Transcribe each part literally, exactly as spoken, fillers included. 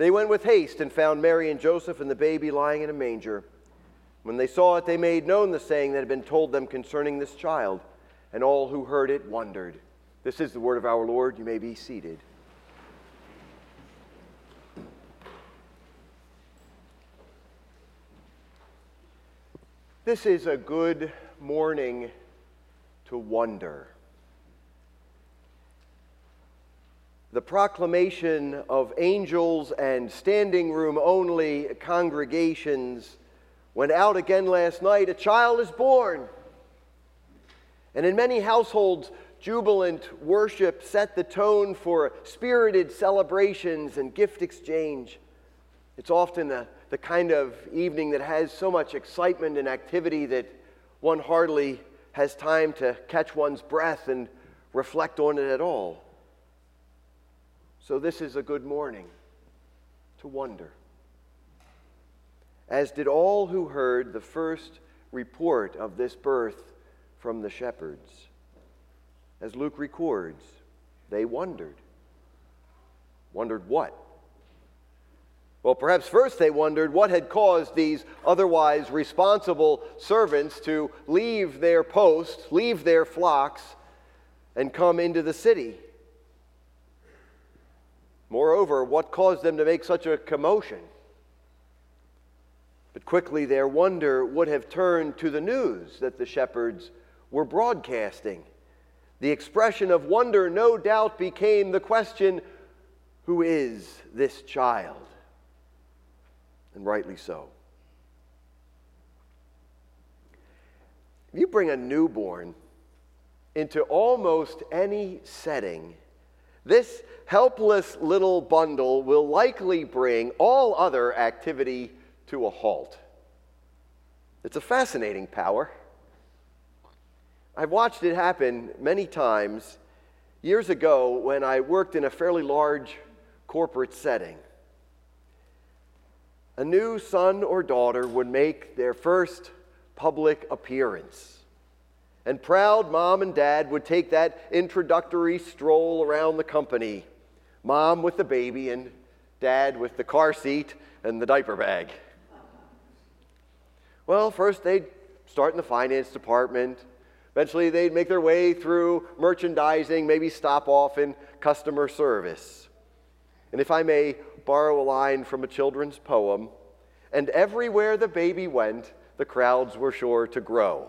They went with haste and found Mary and Joseph and the baby lying in a manger. When they saw it, they made known the saying that had been told them concerning this child, and all who heard it wondered. This is the word of our Lord. You may be seated. This is a good morning to wonder. The proclamation of angels and standing room only congregations went out again last night. A child is born. And in many households, jubilant worship set the tone for spirited celebrations and gift exchange. It's often a the kind of evening that has so much excitement and activity that one hardly has time to catch one's breath and reflect on it at all. So this is a good morning to wonder. As did all who heard the first report of this birth from the shepherds. As Luke records, they wondered. Wondered what? Well, perhaps first they wondered what had caused these otherwise responsible servants to leave their posts, leave their flocks, and come into the city. Moreover, what caused them to make such a commotion? But quickly their wonder would have turned to the news that the shepherds were broadcasting. The expression of wonder no doubt became the question, who is this child? And rightly so. If you bring a newborn into almost any setting, this helpless little bundle will likely bring all other activity to a halt. It's a fascinating power. I've watched it happen many times years ago when I worked in a fairly large corporate setting. A new son or daughter would make their first public appearance. And proud mom and dad would take that introductory stroll around the company. Mom with the baby and dad with the car seat and the diaper bag. Well, first they'd start in the finance department. Eventually they'd make their way through merchandising, maybe stop off in customer service. And if I may borrow a line from a children's poem, and everywhere the baby went, the crowds were sure to grow.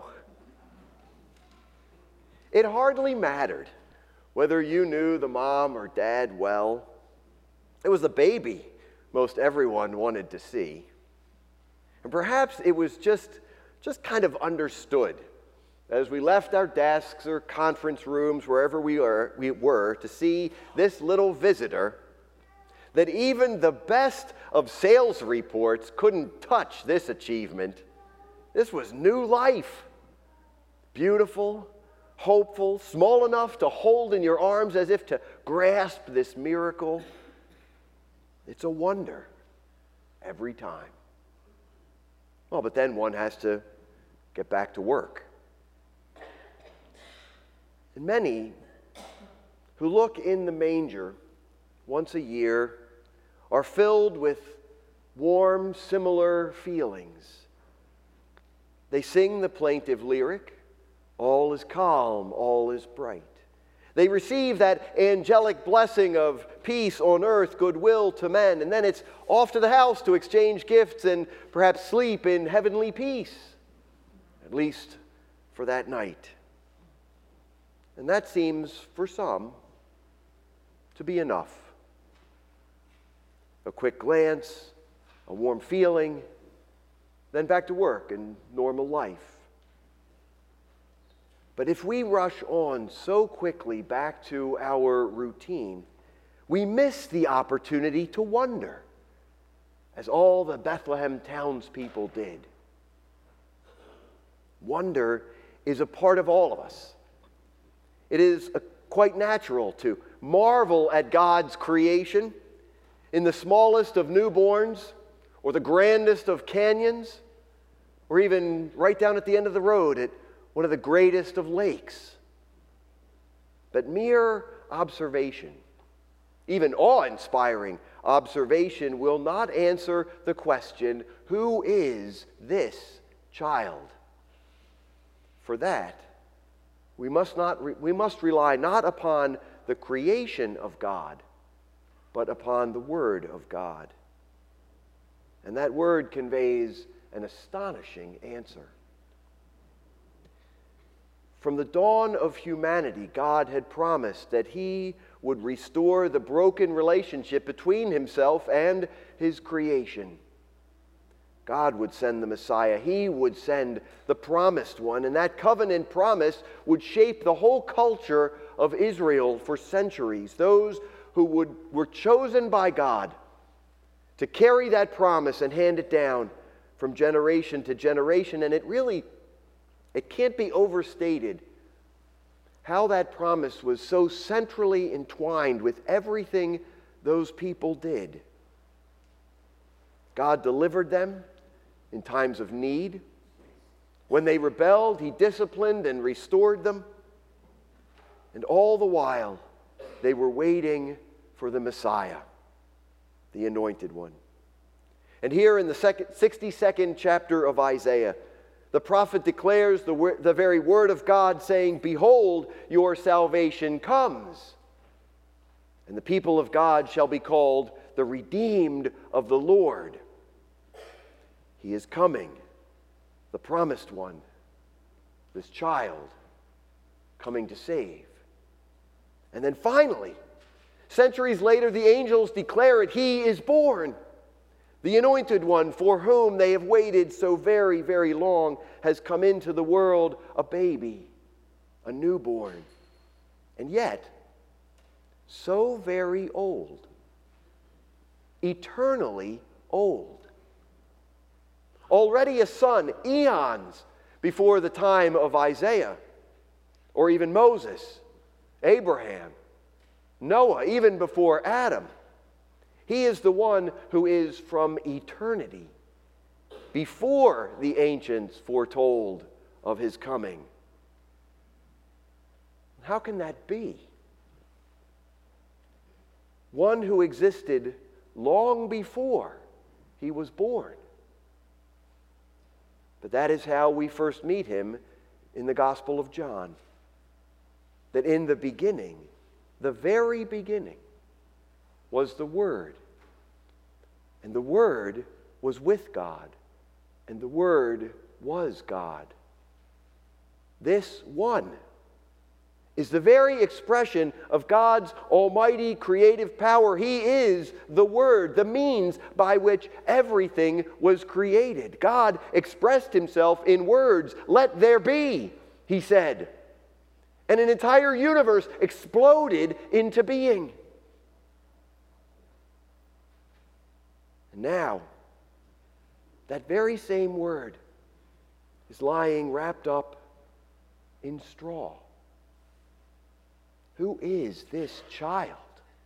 It hardly mattered whether you knew the mom or dad well. It was the baby most everyone wanted to see. And perhaps it was just, just kind of understood as we left our desks or conference rooms, wherever we were, we were to see this little visitor, that even the best of sales reports couldn't touch this achievement. This was new life. Beautiful, hopeful, small enough to hold in your arms as if to grasp this miracle. It's a wonder every time. Well, but then one has to get back to work. And many who look in the manger once a year are filled with warm, similar feelings. They sing the plaintive lyric, all is calm, all is bright. They receive that angelic blessing of peace on earth, goodwill to men, and then it's off to the house to exchange gifts and perhaps sleep in heavenly peace, at least for that night. And that seems, for some, to be enough. A quick glance, a warm feeling, then back to work and normal life. But if we rush on so quickly back to our routine, we miss the opportunity to wonder, as all the Bethlehem townspeople did. Wonder is a part of all of us. It is a, quite natural to marvel at God's creation in the smallest of newborns or the grandest of canyons, or even right down at the end of the road at one of the greatest of lakes. But mere observation, even awe-inspiring observation will not answer the question, who is this child? For that, we must, not re- we must rely not upon the creation of God, but upon the Word of God. And that Word conveys an astonishing answer. From the dawn of humanity, God had promised that He would restore the broken relationship between Himself and His creation. God would send the Messiah. He would send the promised one, and that covenant promise would shape the whole culture of Israel for centuries. Those who would, were chosen by God to carry that promise and hand it down from generation to generation. And it really, it can't be overstated how that promise was so centrally entwined with everything those people did. God delivered them in times of need. When they rebelled, He disciplined and restored them. And all the while, they were waiting for the Messiah, the Anointed One. And here in the second, sixty-second chapter of Isaiah, the prophet declares the, wor- the very word of God, saying, "Behold, your salvation comes, and the people of God shall be called the redeemed of the Lord." He is coming, the promised one, this child, coming to save. And then finally, centuries later, the angels declare it. He is born. The Anointed One, for whom they have waited so very, very long, has come into the world, a baby, a newborn, and yet so very old, eternally old. Already a son, eons before the time of Isaiah, or even Moses, Abraham, Noah, even before Adam. He is the one who is from eternity, before the ancients foretold of His coming. How can that be? One who existed long before He was born. But that is how we first meet Him in the Gospel of John. That in the beginning, the very beginning, was the Word. And the Word was with God. And the Word was God. This one is the very expression of God's almighty creative power. He is the Word, the means by which everything was created. God expressed Himself in words. "Let there be," He said. And an entire universe exploded into being. And now, that very same Word is lying wrapped up in straw. Who is this child?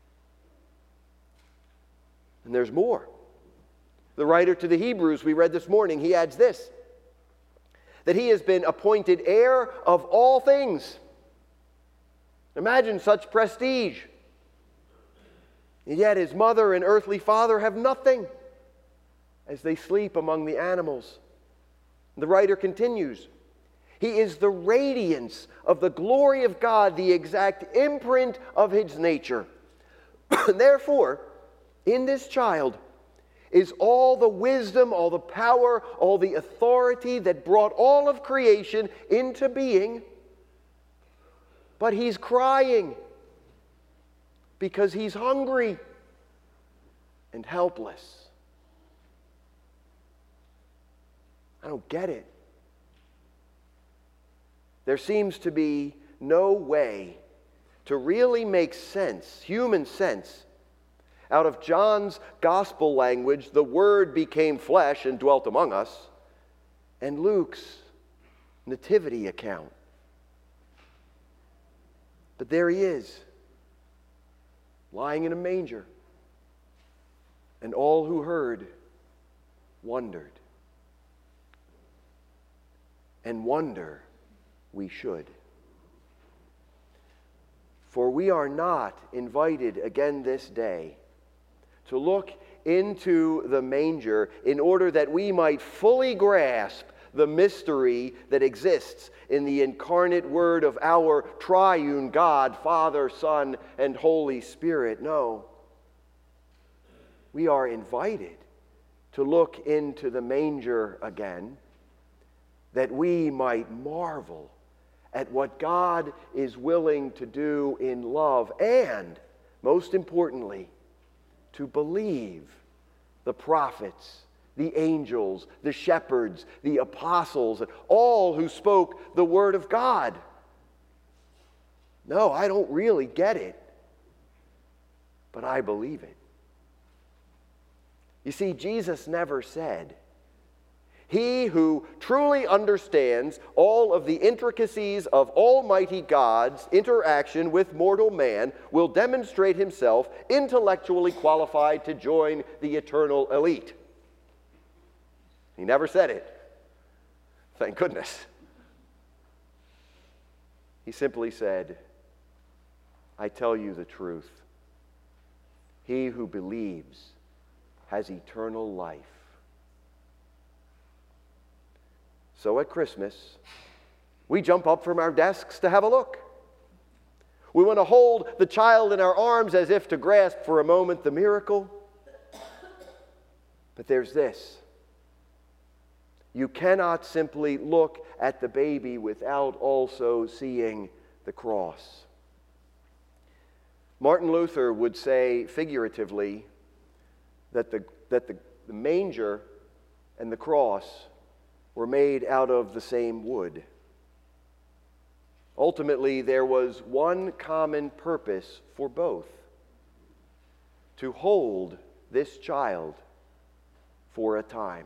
And there's more. The writer to the Hebrews we read this morning, he adds this, that He has been appointed heir of all things. Imagine such prestige. And yet His mother and earthly father have nothing as they sleep among the animals. The writer continues, He is the radiance of the glory of God, the exact imprint of His nature. Therefore, in this child is all the wisdom, all the power, all the authority that brought all of creation into being. But He's crying because He's hungry and helpless. I don't get it. There seems to be no way to really make sense, human sense, out of John's gospel language, the Word became flesh and dwelt among us, and Luke's nativity account. But there He is, lying in a manger, and all who heard wondered. And wonder we should. For we are not invited again this day to look into the manger in order that we might fully grasp the mystery that exists in the incarnate Word of our triune God, Father, Son, and Holy Spirit. No. We are invited to look into the manger again, that we might marvel at what God is willing to do in love, and, most importantly, to believe the prophets, the angels, the shepherds, the apostles, and all who spoke the Word of God. No, I don't really get it, but I believe it. You see, Jesus never said, "He who truly understands all of the intricacies of Almighty God's interaction with mortal man will demonstrate himself intellectually qualified to join the eternal elite." He never said it. Thank goodness. He simply said, "I tell you the truth. He who believes has eternal life." So at Christmas, we jump up from our desks to have a look. We want to hold the child in our arms as if to grasp for a moment the miracle. But there's this. You cannot simply look at the baby without also seeing the cross. Martin Luther would say figuratively that the, that the, the manger and the cross were made out of the same wood. Ultimately, there was one common purpose for both: to hold this child for a time.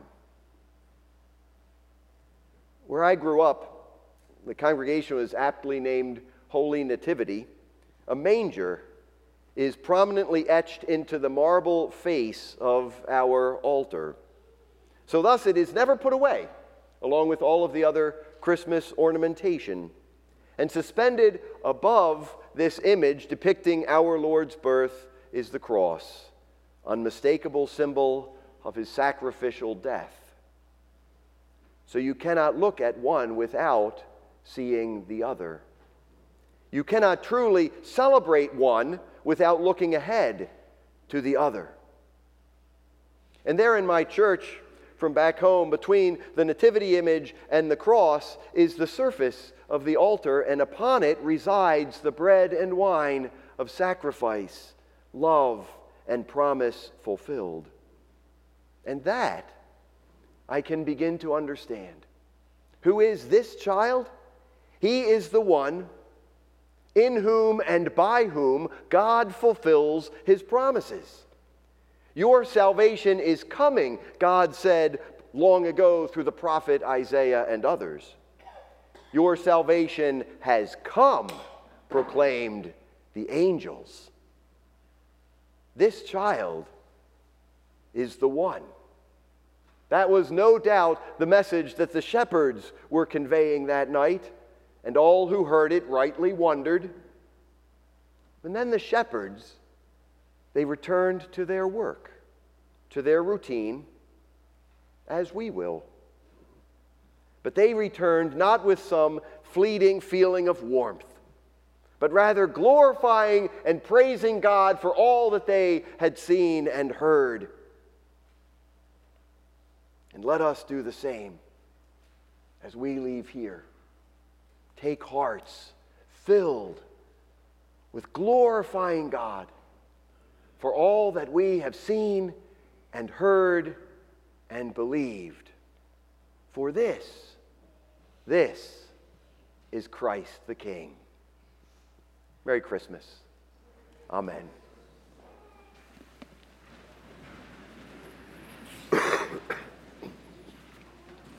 Where I grew up, the congregation was aptly named Holy Nativity. A manger is prominently etched into the marble face of our altar. So thus it is never put away, along with all of the other Christmas ornamentation. And suspended above this image depicting our Lord's birth is the cross, unmistakable symbol of his sacrificial death. So you cannot look at one without seeing the other. You cannot truly celebrate one without looking ahead to the other. And there in my church, from back home, between the nativity image and the cross is the surface of the altar, and upon it resides the bread and wine of sacrifice, love, and promise fulfilled. And that I can begin to understand. Who is this child? He is the one in whom and by whom God fulfills his promises. Your salvation is coming, God said long ago through the prophet Isaiah and others. Your salvation has come, proclaimed the angels. This child is the one. That was no doubt the message that the shepherds were conveying that night, and all who heard it rightly wondered. And then the shepherds, they returned to their work, to their routine, as we will. But they returned not with some fleeting feeling of warmth, but rather glorifying and praising God for all that they had seen and heard. And let us do the same as we leave here. Take hearts filled with glorifying God for all that we have seen and heard and believed. For this, this is Christ the King. Merry Christmas. Amen.